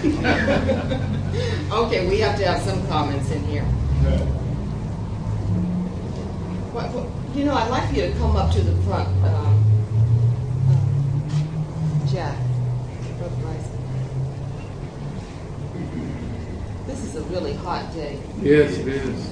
Okay, we have to have some comments in here. You know, I'd like you to come up to the front, Jack. Brother Bryson. This is a really hot day. Yes, it is.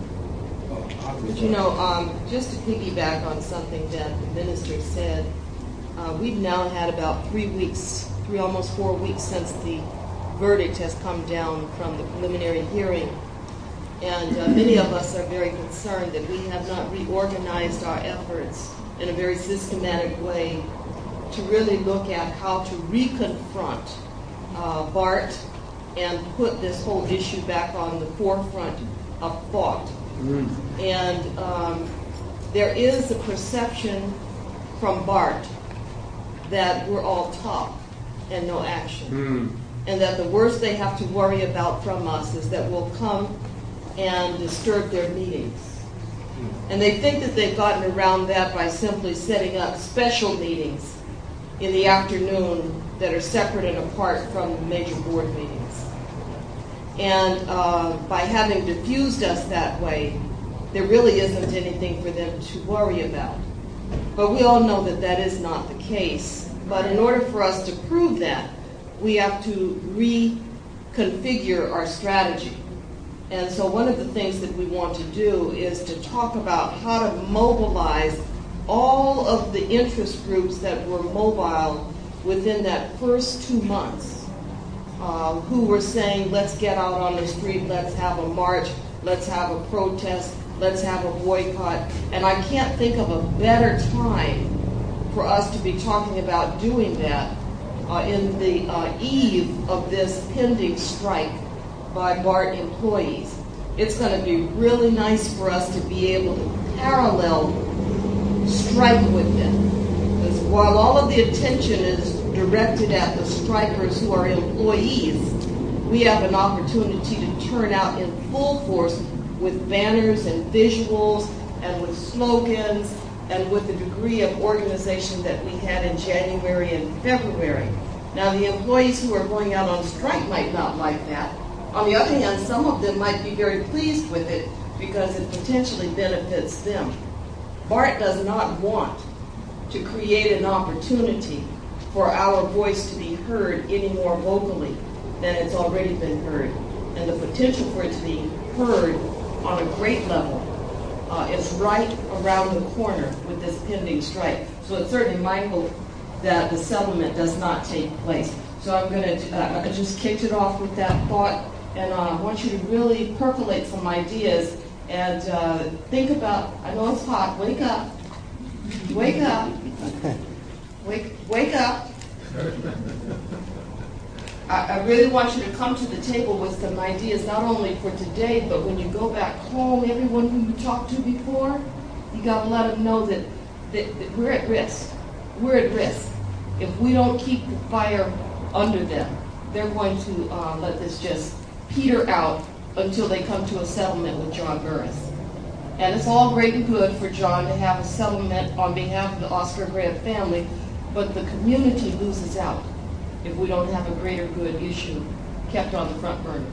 But you know, just to piggyback on something that the minister said, we've now had about 3 weeks, almost 4 weeks since the verdict has come down from the preliminary hearing. And many of us are very concerned that we have not reorganized our efforts in a very systematic way to really look at how to reconfront Bart and put this whole issue back on the forefront of thought. And there is a perception from Bart that we're all talk and no action. And that the worst they have to worry about from us is that we'll come and disturb their meetings. And they think that they've gotten around that by simply setting up special meetings in the afternoon that are separate and apart from the major board meetings. And by having diffused us that way, there really isn't anything for them to worry about. But we all know that that is not the case. But in order for us to prove that, we have to reconfigure our strategy. And so one of the things that we want to do is to talk about how to mobilize all of the interest groups that were mobile within that first 2 months, who were saying, let's get out on the street, let's have a march, let's have a protest, let's have a boycott. And I can't think of a better time for us to be talking about doing that in the eve of this pending strike by BART employees. It's going to be really nice for us to be able to parallel strike with them. Because while all of the attention is directed at the strikers who are employees, we have an opportunity to turn out in full force with banners and visuals and with slogans and with the degree of organization that we had in January and February. Now, the employees who are going out on strike might not like that. On the other hand, some of them might be very pleased with it because it potentially benefits them. BART does not want to create an opportunity for our voice to be heard any more vocally than it's already been heard. And the potential for it to be heard on a great level is right around the corner with this pending strike. So it's certainly my hope that the settlement does not take place. So I'm going to I just kicked it off with that thought, and I want you to really percolate some ideas and think about, I know it's hot, wake up, wake up, wake up. I really want you to come to the table with some ideas, not only for today, but when you go back home, everyone who you talked to before, you got to let them know that we're at risk. We're at risk. If we don't keep the fire under them, they're going to let this just peter out until they come to a settlement with John Burris. And it's all great and good for John to have a settlement on behalf of the Oscar Grant family, but the community loses out if we don't have a greater good issue kept on the front burner.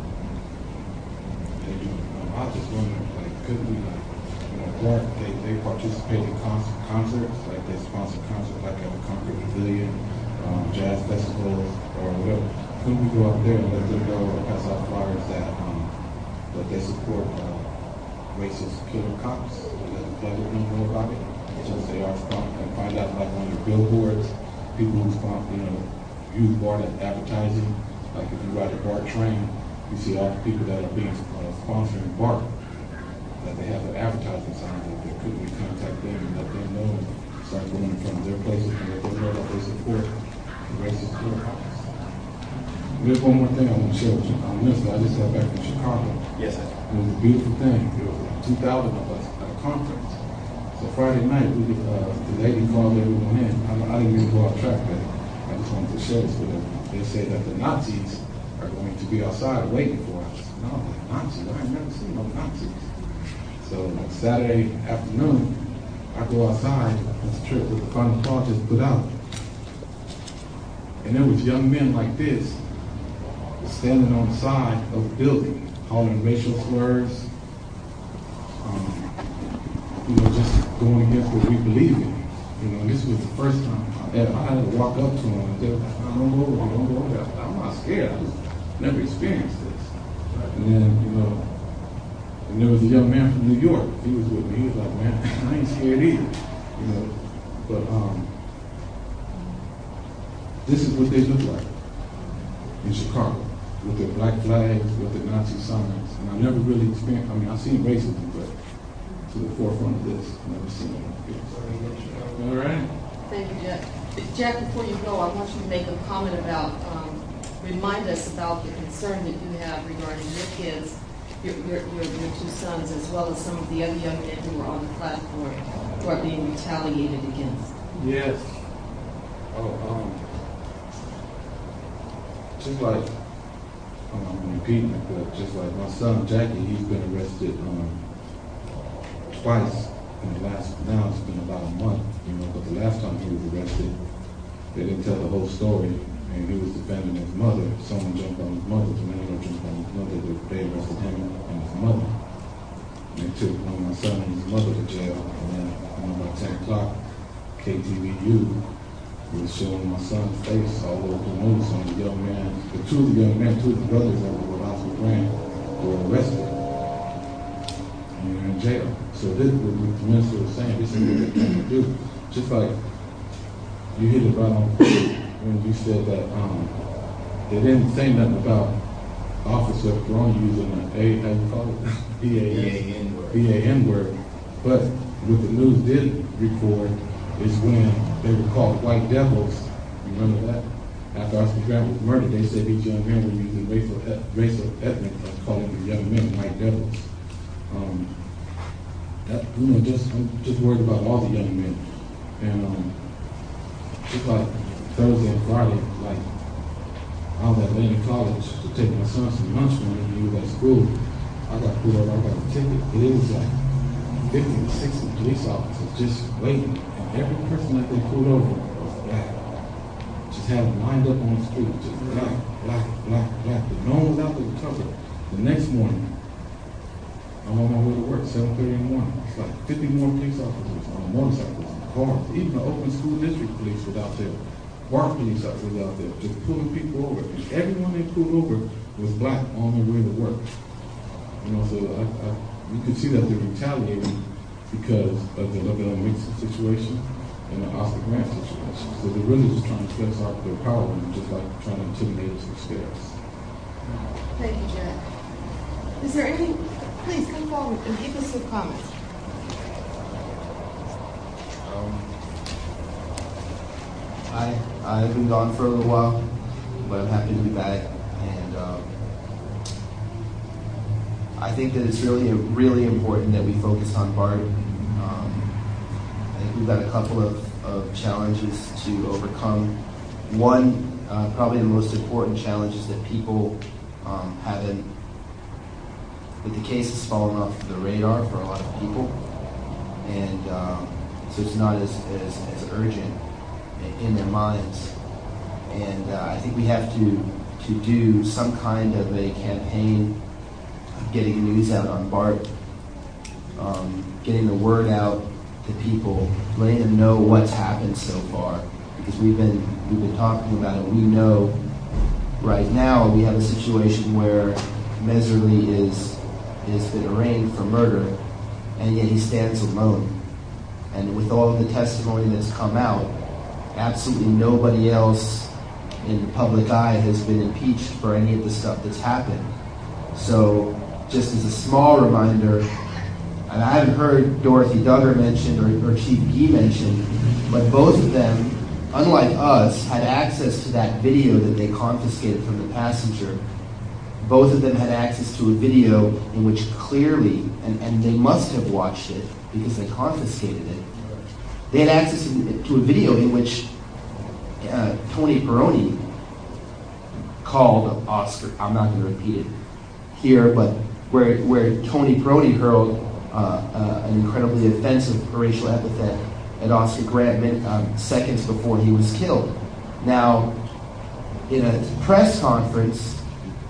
I was just wondering, could we, BART, they participate in concerts, like they sponsor concerts like at the Concord Pavilion, jazz festivals, or whatever. Couldn't we go out there and let them know or pass out flyers that they support racist killer cops, and let the public know about it? Just they are sponsored, and find out like on your billboards, people who sponsor, use BART as advertising. Like if you ride a BART train, you see all the people that are being sponsoring BART, that they have their advertising signs up there. Couldn't we contact them and let them know and start going in front of their places and let them know that they support the racist killer cops? There's one more thing I want to share with you. Minister, I just got back from Chicago. Yes, sir. It was a beautiful thing. There was 2,000 of us at a conference. So Friday night, the lady called everyone in. I didn't mean to go off track, but I just wanted to share this with them. They said that the Nazis are going to be outside waiting for us. And I was like, Nazis? I ain't never seen no Nazis. So Saturday afternoon, I go outside. This trip that the Final Project put out. And there was young men like this standing on the side of the building, calling racial slurs, just going against what we believe in. And this was the first time I had to walk up to him and they were like, don't go over there. I'm not scared. I just never experienced this. And then, and there was a young man from New York. He was with me. He was like, man, I ain't scared either. But this is what they look like in Chicago, with their black flags, with the Nazi signs. And I never really experienced, I've seen racism, but to the forefront of this, I've never seen it. All right. Thank you, Jack. Jack, before you go, I want you to make a comment about, remind us about the concern that you have regarding your kids, your two sons, as well as some of the other young men who are on the platform who are being retaliated against. Yes. Just like, I'm repeating it, but just like my son Jackie, he's been arrested twice in the now it's been about a month, but the last time he was arrested, they didn't tell the whole story, and he was defending his mother. Someone jumped on his mother, the landlord jumped on his mother, they arrested him and his mother. And they took my son and his mother to jail, and then about 10 o'clock, KTVU was showing my son's face all over the news on the young man, two of the brothers that were with Oscar Grant were arrested. And they're in jail. So this is what the minister was saying, this is what they're trying to do. Just like you hit it right on when you said that they didn't say nothing about Officer Peroni using how you call it? B-A-N word. But what the news did record is when they were called white devils. Remember that? After Oscar Grant was murdered, they said these young men were using racial ethnic, calling the young men white devils. I'm just worried about all the young men. And just like Thursday and Friday, like I was at Atlantic College to take my son some lunch money when he was at school. I got pulled over, I got a ticket. It was like 50 to 60 police officers just waiting. And every person that they pulled over was black. Just had them lined up on the street, just black. But no one was out there to cover. The next morning, I'm on my way to work, 7:30 in the morning. It's like 50 more police officers on motorcycles and cars. Even the Oakland School District police was out there. BART police officers was out there, just pulling people over. And everyone they pulled over was black on their way to work. So you could see that they're retaliating because of the Lavelle Mixon situation and the Oscar Grant situation. So they're really just trying to flex out their power and just like trying to intimidate us and scare us. Thank you, Jack. Is there any? Please come forward and give us some comments. I've been gone for a little while, but I'm happy to be back. And I think that it's really important that we focus on BART. I think we've got a couple of challenges to overcome. One, probably the most important challenge is that people haven't, that the case has fallen off the radar for a lot of people, and so it's not as urgent in their minds. And I think we have to do some kind of a campaign of getting news out on BART, getting the word out to people, letting them know what's happened so far, because we've been talking about it. We know right now we have a situation where Messerly is been arraigned for murder, and yet he stands alone. And with all of the testimony that's come out, absolutely nobody else in the public eye has been impeached for any of the stuff that's happened. So just as a small reminder, and I haven't heard Dorothy Duggar mentioned or Chief Gee mentioned, but both of them, unlike us, had access to that video that they confiscated from the passenger. Both of them had access to a video in which clearly, and they must have watched it because they confiscated it, they had access to a video in which Tony Peroni called Oscar, I'm not going to repeat it here, but where Tony Peroni hurled an incredibly offensive racial epithet at Oscar Grant seconds before he was killed. Now, in a press conference,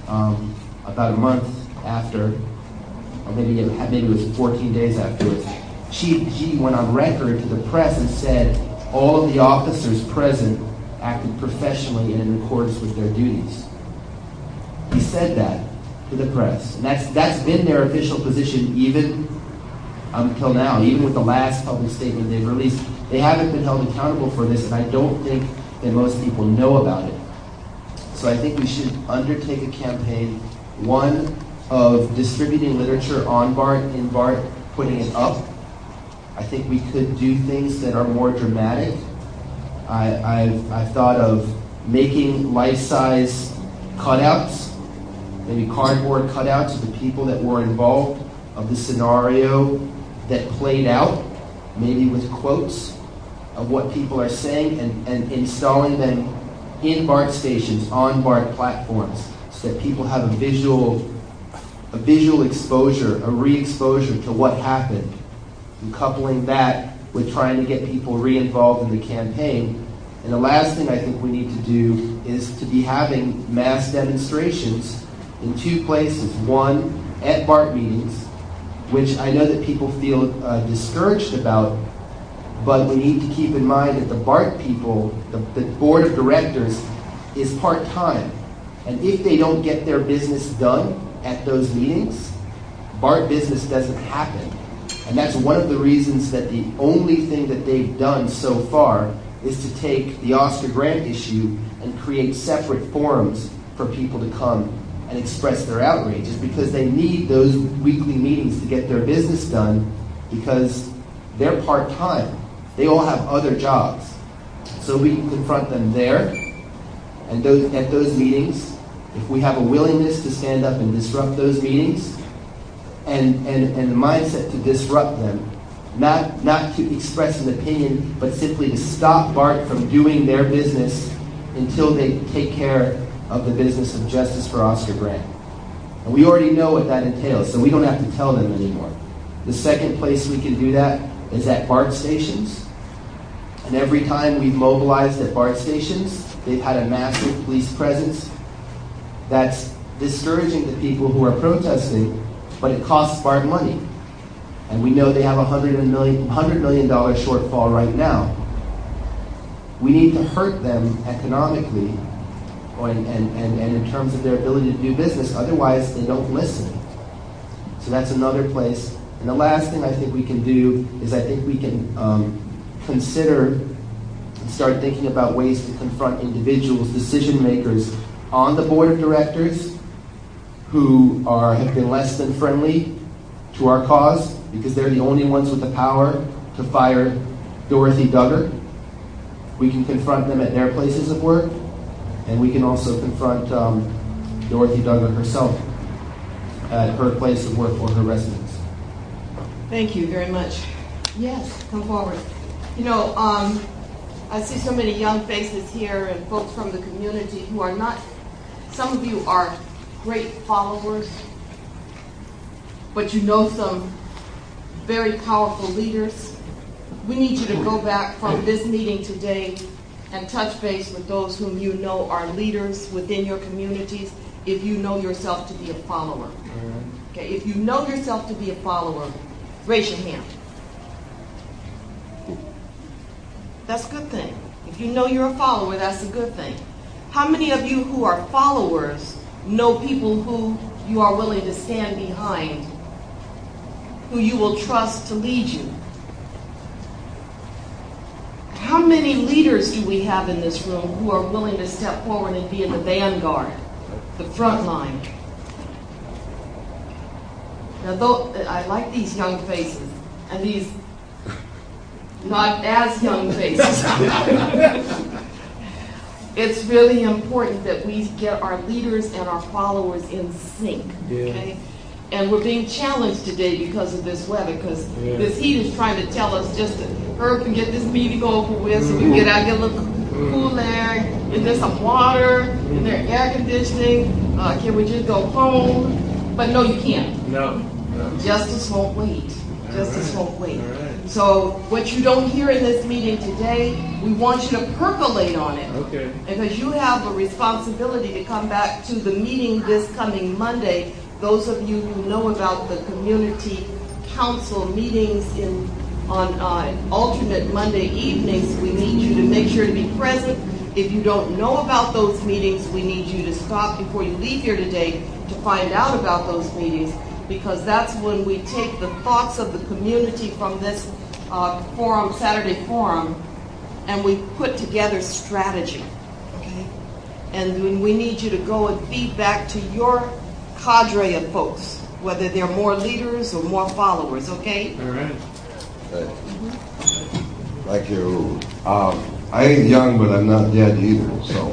about a month after, or maybe it was 14 days afterwards, she went on record to the press and said all of the officers present acted professionally and in accordance with their duties. He said that to the press, and that's been their official position even until now. Even with the last public statement they've released, they haven't been held accountable for this, and I don't think that most people know about it. So I think we should undertake a campaign, one of distributing literature on BART, in BART, putting it up. I think we could do things that are more dramatic. I've thought of making life-size cutouts, maybe cardboard cutouts of the people that were involved, of the scenario that played out, maybe with quotes of what people are saying, and installing them in BART stations, on BART platforms, so that people have a visual exposure, a re-exposure to what happened, and coupling that with trying to get people re-involved in the campaign. And the last thing I think we need to do is to be having mass demonstrations in two places. One, at BART meetings, which I know that people feel discouraged about, but we need to keep in mind that the BART people, the board of directors, is part-time. And if they don't get their business done at those meetings, BART business doesn't happen. And that's one of the reasons that the only thing that they've done so far is to take the Oscar Grant issue and create separate forums for people to come and express their outrage, is because they need those weekly meetings to get their business done, because they're part-time. They all have other jobs. So we can confront them there, and at those meetings, if we have a willingness to stand up and disrupt those meetings, and a mindset to disrupt them, not to express an opinion, but simply to stop BART from doing their business until they take care of the business of justice for Oscar Grant. And we already know what that entails, so we don't have to tell them anymore. The second place we can do that is at BART stations. And every time we've mobilized at BART stations, they've had a massive police presence. That's discouraging the people who are protesting, but it costs BART money. And we know they have a $100 million shortfall right now. We need to hurt them economically and in terms of their ability to do business. Otherwise, they don't listen. So that's another place. And the last thing I think we can do is I think we can consider and start thinking about ways to confront individuals, decision makers on the board of directors who have been less than friendly to our cause, because they're the only ones with the power to fire Dorothy Duggar. We can confront them at their places of work, and we can also confront Dorothy Duggar herself at her place of work or her residence. Thank you very much. Yes, come forward. You know, I see so many young faces here and folks from the community who are not, some of you are great followers, but you know some very powerful leaders. We need you to go back from this meeting today and touch base with those whom you know are leaders within your communities, if you know yourself to be a follower. Okay, if you know yourself to be a follower, raise your hand. That's a good thing. If you know you're a follower, that's a good thing. How many of you who are followers know people who you are willing to stand behind, who you will trust to lead you? How many leaders do we have in this room who are willing to step forward and be in the vanguard, the front line? Now, though I like these young faces, and these not as young faces. It's really important that we get our leaders and our followers in sync, okay? And we're being challenged today because of this weather, because this heat is trying to tell us just to hurry up and get this meeting over with so we can get out, get a little cool air, is there some water, is there air conditioning, can we just go home? But no, you can't. No. Justice won't wait. Justice won't wait. So what you don't hear in this meeting today, we want you to percolate on it. Okay. Because you have a responsibility to come back to the meeting this coming Monday. Those of you who know about the community council meetings on alternate Monday evenings, we need you to make sure to be present. If you don't know about those meetings, we need you to stop before you leave here today to find out about those meetings, because that's when we take the thoughts of the community from this forum, Saturday forum, and we put together strategy. Okay? And then we need you to go and feed back to your cadre of folks, whether they're more leaders or more followers, okay? All right. Thank you. I ain't young, but I'm not dead either. So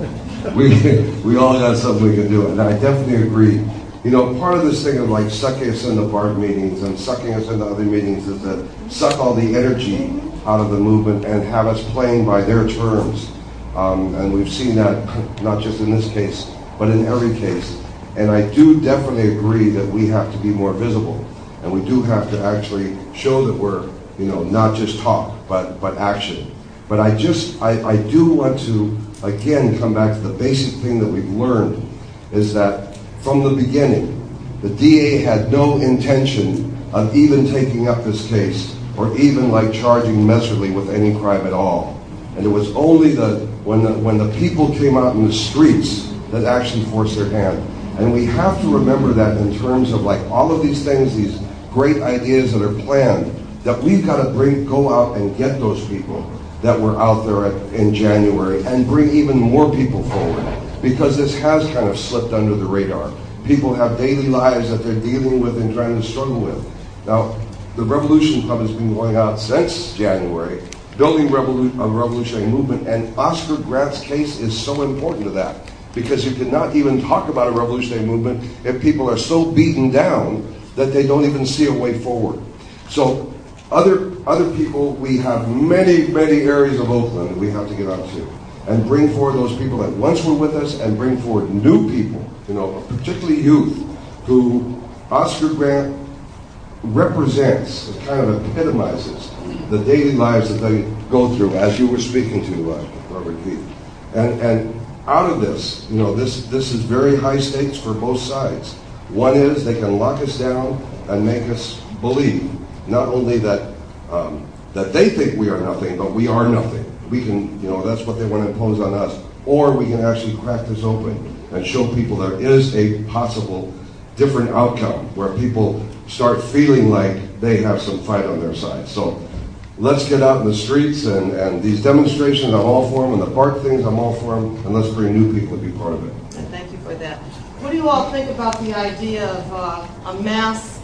we all got something we can do. And I definitely agree. You know, part of this thing of like sucking us into BART meetings and sucking us into other meetings is to suck all the energy out of the movement and have us playing by their terms. And we've seen that not just in this case, but in every case. And I do definitely agree that we have to be more visible. And we do have to actually show that we're, you know, not just talk, but action. But I do want to, again, come back to the basic thing that we've learned is that from the beginning, the DA had no intention of even taking up this case or even like charging Messerly with any crime at all. And it was only when the people came out in the streets that actually forced their hand. And we have to remember that in terms of like all of these things, these great ideas that are planned, that we've got to go out and get those people that were out there in January and bring even more people forward, because this has kind of slipped under the radar. People have daily lives that they're dealing with and trying to struggle with. Now, the Revolution Club has been going out since January, building a revolutionary movement, and Oscar Grant's case is so important to that, because you cannot even talk about a revolutionary movement if people are so beaten down that they don't even see a way forward. So other people, we have many, many areas of Oakland that we have to get onto and bring forward those people that once were with us and bring forward new people, you know, particularly youth, who Oscar Grant represents, it kind of epitomizes the daily lives that they go through, as you were speaking to, Robert Keith. And out of this, you know, this is very high stakes for both sides. One is they can lock us down and make us believe not only that they think we are nothing, but we are nothing. We can, you know, that's what they want to impose on us. Or we can actually crack this open and show people there is a possible different outcome where people start feeling like they have some fight on their side. So let's get out in the streets and these demonstrations, I'm all for them, and the BART things, I'm all for them, and let's bring new people to be part of it. And thank you for that. What do you all think about the idea of a mass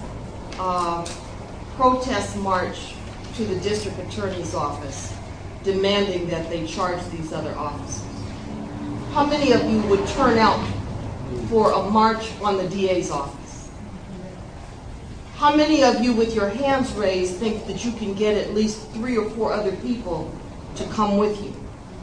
protest march to the district attorney's office demanding that they charge these other officers? How many of you would turn out for a march on the DA's office? How many of you with your hands raised think that you can get at least 3 or 4 other people to come with you?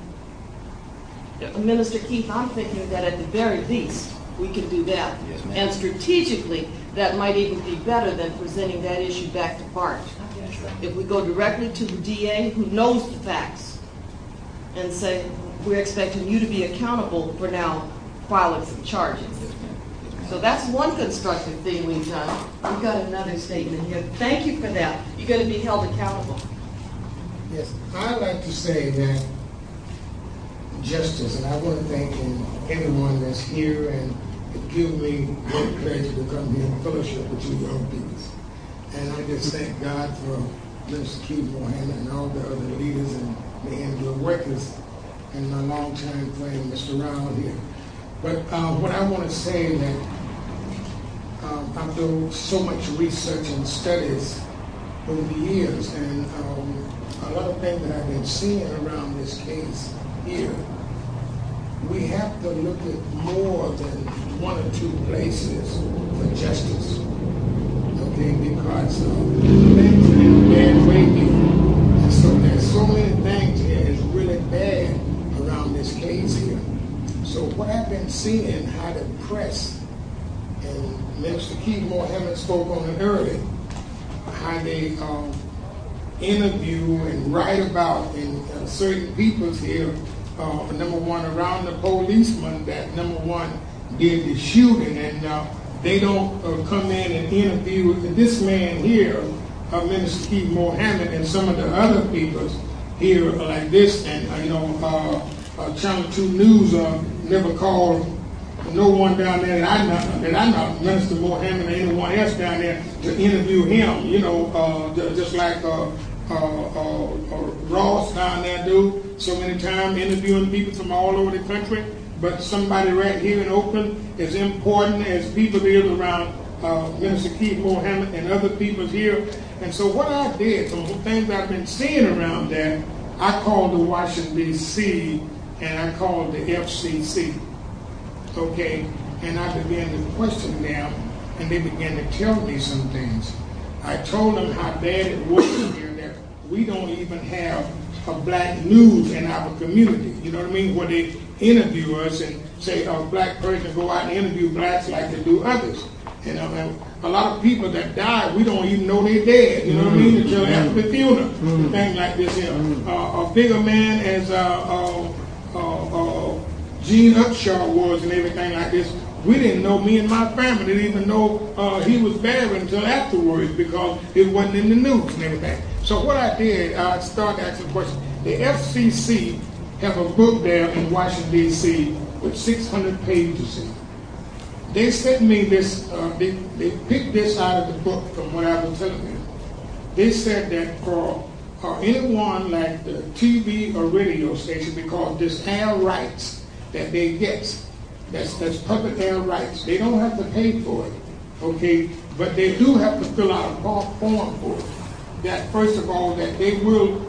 Minister Keith, I'm thinking that at the very least we can do that. Yes, ma'am. And strategically, that might even be better than presenting that issue back to BART. If we go directly to the DA who knows the facts and say, we're expecting you to be accountable for now filing some charges. So that's one constructive thing we've done. We've got another statement here. Thank you for that. You're going to be held accountable. Yes, I'd like to say that justice, and I want to thank everyone that's here, and it gives me great pleasure to come here and fellowship with you young people. And I just thank God for Mr. Keith Mohammed and all the other leaders and the NGO workers and my longtime friend, Mr. Rao here. But what I want to say is that I've done so much research and studies over the years, and a lot of things that I've been seeing around this case here, we have to look at more than 1 or 2 places for justice. Okay, because things are in a bad way here. And so there's so many things here that's really bad around this case here. So what I've been seeing, how the press, and Minister Keith Mohammed spoke on it earlier, how they interview and write about certain peoples here. Number one, around the policeman that number one did the shooting, and they don't come in and interview this man here, Minister Keith Mohammed, and some of the other peoples here like this, and Channel 2 News never called no one down there that I know, Minister Mohammed or anyone else down there to interview him. Just like Ross down there do so many times, interviewing people from all over the country. But somebody right here in Oakland, as important as people is around Minister Keith Mohammed and other people here. And so what I did, some things I've been seeing around there, I called the Washington, D.C., and I called the FCC. Okay, and I began to question them, and they began to tell me some things. I told them how bad it was here, that we don't even have a black news in our community. You know what I mean? Where they interview us and say a black person go out and interview blacks like they do others. And a lot of people that die, we don't even know they're dead. You know what I mean? Until after the funeral, things like this here. A bigger man as Gene Upshaw was and everything like this. We didn't know, me and my family didn't even know he was buried until afterwards because it wasn't in the news and everything. So what I did, I started asking questions. The FCC have a book there in Washington, D.C. with 600 pages in it. They sent me this, they picked this out of the book from what I was telling them. They said that for anyone like the TV or radio station, because this air rights that they get, that's public air rights, they don't have to pay for it, okay? But they do have to fill out a form for it. That first of all, that they will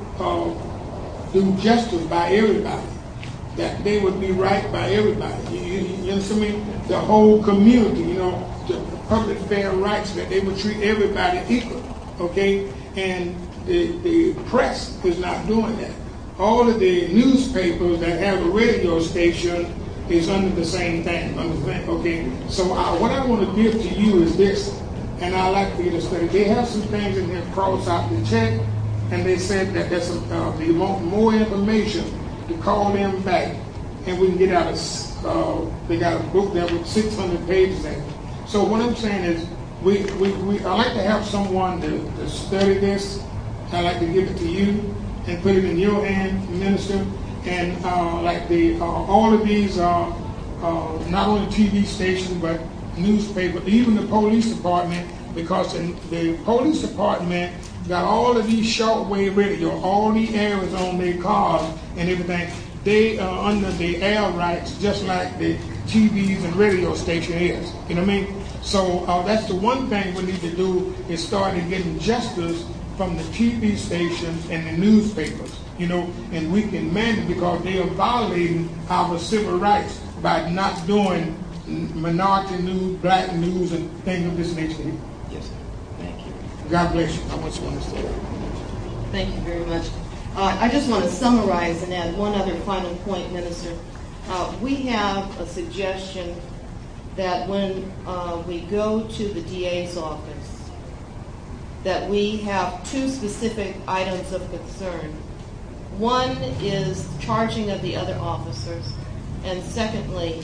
do justice by everybody, that they would be right by everybody. You understand me? The whole community, the public fair rights, that they would treat everybody equal, okay? And the press is not doing that. All of the newspapers that have a radio station is under the same thing, okay? So what I want to give to you is this, and I like for you to study. They have some things in here cross out the check, and they said that there's they want more information to call them back, and we can get out they got a book there with 600 pages in it. So what I'm saying is, I like to have someone to study this. I like to give it to you and put it in your hand, Minister. And all of these are not only TV stations, but newspaper, even the police department, because the police department got all of these shortwave radio, all the areas on their cars and everything. They are under the air rights, just like the TVs and radio station is. You know what I mean? So that's the one thing we need to do, is start getting justice from the TV stations and the newspapers, and we can manage, because they are violating our civil rights by not doing minority news, black news, and things of this nature. Yes, sir. Thank you. God bless you. I want you to understand. Thank you very much. I just want to summarize and add one other final point, Minister. We have a suggestion that when we go to the DA's office, that we have two specific items of concern. One is charging of the other officers, and secondly,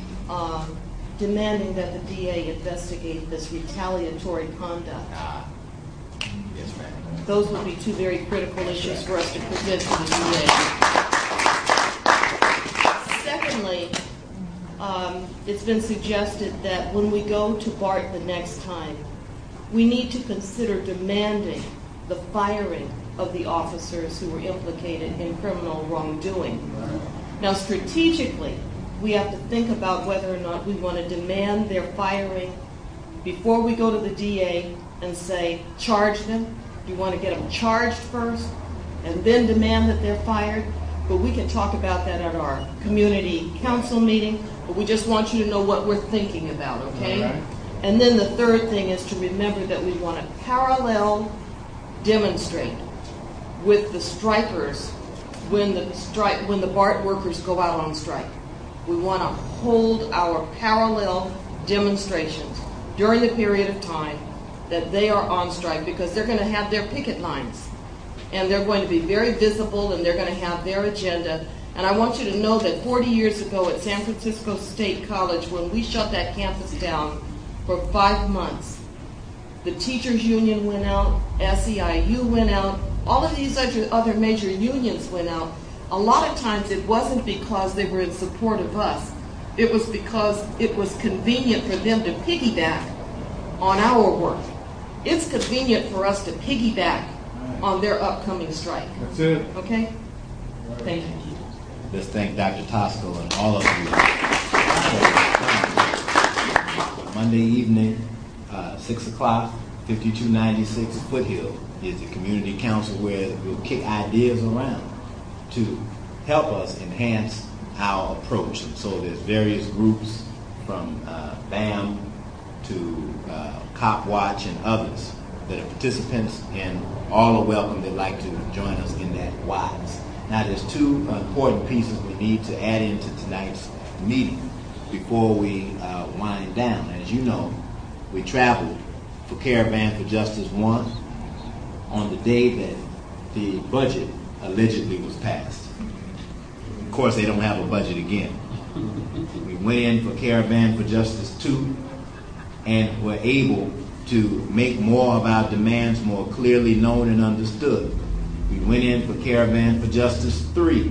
demanding that the DA investigate this retaliatory conduct. Yes, ma'am. Those would be two very critical issues for us to present to the DA. Secondly, it's been suggested that when we go to BART the next time, we need to consider demanding the firing of the officers who were implicated in criminal wrongdoing. Now, strategically, we have to think about whether or not we want to demand their firing before we go to the DA and say, charge them. Do you want to get them charged first and then demand that they're fired? But we can talk about that at our community council meeting, but we just want you to know what we're thinking about, okay? Right. And then the third thing is to remember that we want to parallel demonstrate with the strikers when the BART workers go out on strike. We want to hold our parallel demonstrations during the period of time that they are on strike, because they're going to have their picket lines. and they're going to be very visible, and they're going to have their agenda. And I want you to know that 40 years ago at San Francisco State College, when we shut that campus down for 5 months, the teachers union went out, SEIU went out, all of these other major unions went out. A lot of times it wasn't because they were in support of us. It was because it was convenient for them to piggyback on our work. It's convenient for us to piggyback on their upcoming strike. That's it. Okay? Thank you. Let's thank Dr. Tosco and all of you. Monday evening, 6 o'clock, 5296 Foothill is the community council where we'll kick ideas around to help us enhance our approach. And so there's various groups from BAM to Cop Watch and others that are participants, and all are welcome. They'd like to join us in that wise. Now there's two important pieces we need to add into tonight's meeting before we wind down. As you know, we traveled for Caravan for Justice 1 on the day that the budget allegedly was passed. Of course, they don't have a budget again. We went in for Caravan for Justice 2 and were able to make more of our demands more clearly known and understood. We went in for Caravan for Justice 3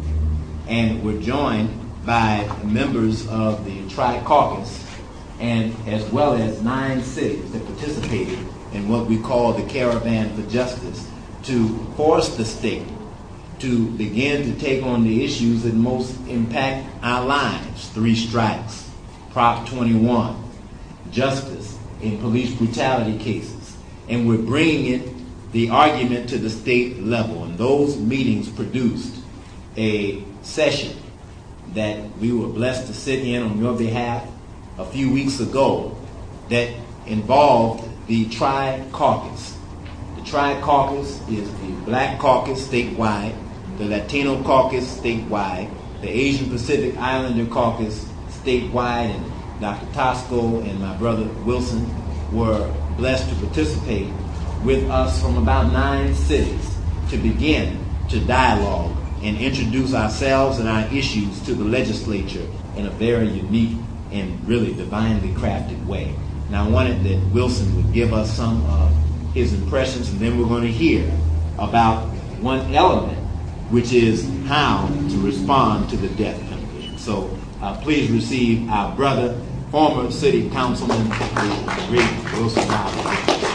and were joined by members of the Tri-Caucus, and as well as 9 cities that participated in what we call the Caravan for Justice, to force the state to begin to take on the issues that most impact our lives. 3 strikes, Prop 21, justice in police brutality cases. And we're bringing the argument to the state level. And those meetings produced a session that we were blessed to sit in on your behalf a few weeks ago that involved the Tri-Caucus. The Tri-Caucus is the Black Caucus statewide, the Latino Caucus statewide, the Asian Pacific Islander Caucus statewide, and Dr. Tosco and my brother Wilson were blessed to participate with us from about 9 cities to begin to dialogue and introduce ourselves and our issues to the legislature in a very unique and really divinely crafted way. Now I wanted that Wilson would give us some of his impressions, and then we're going to hear about one element, which is how to respond to the death penalty. So please receive our brother, former city councilman, the great Wilson Howard.